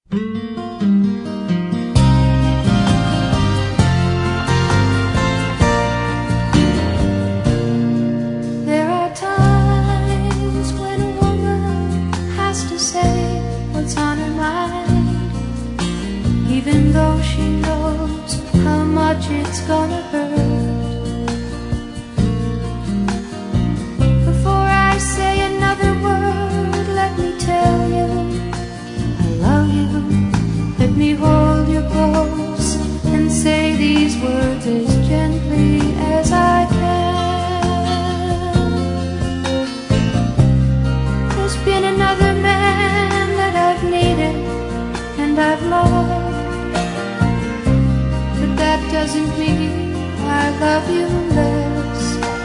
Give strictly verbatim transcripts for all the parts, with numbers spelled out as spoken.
There are times when a woman has to say what's on her mind, even though she knows how much it's gonna hurt. Before I say another word, let me tell you I love you. Let me hold you close and say these words as gently as I can. There's been another man that I've needed and I've loved, but that doesn't mean I love you less.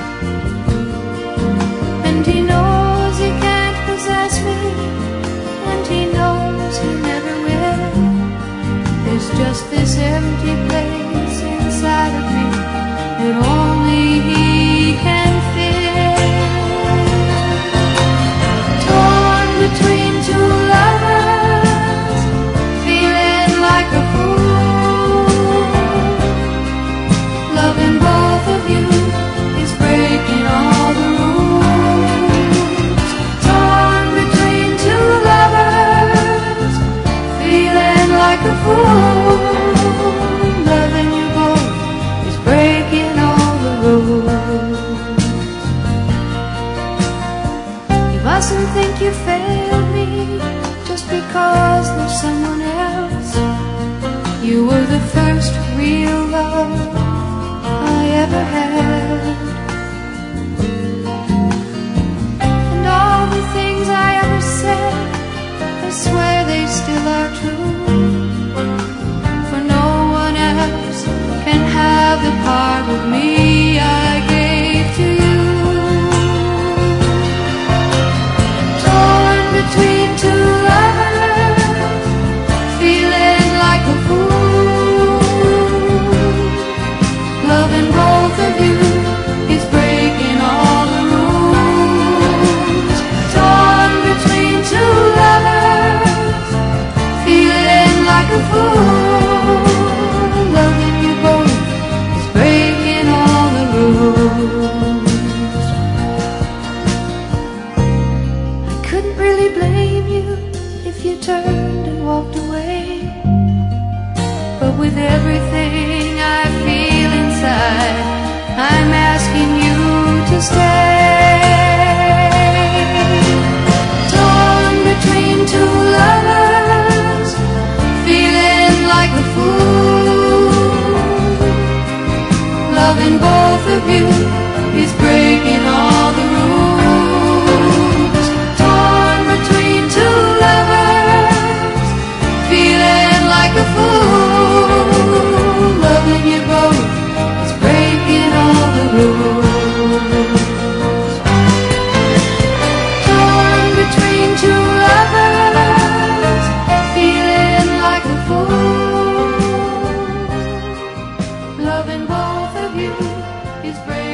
And he knows he can't possess me, and he knows he never will. There's just this empty place inside of me that only he can fill. Torn between two lovers, feeling like a fool. Loving both of you is breaking all the rules. Torn between two lovers, feeling like a fool. Loving you both is breaking all the rules. You mustn't think you failed me just because there's someone else. You were the first real love I ever had, and all the things I ever said, I swear they still are true. For no one else can have the part of me I gave to you. Torn between two lovers, feeling like a fool. Loving both of you is breaking all the rules. Torn between two lovers, feeling like a fool. Loving you both is breaking all the rules. I couldn't really blame you if you turned and walked away, but with everything I feel inside, I'm asking you to stay. Torn between two lovers, feeling like a fool. Loving both of you is breaking all the rules. Torn between two lovers, feeling like a fool. Loving you both is breaking all the rules. Torn between two lovers, feeling like a fool. Loving both of you is breaking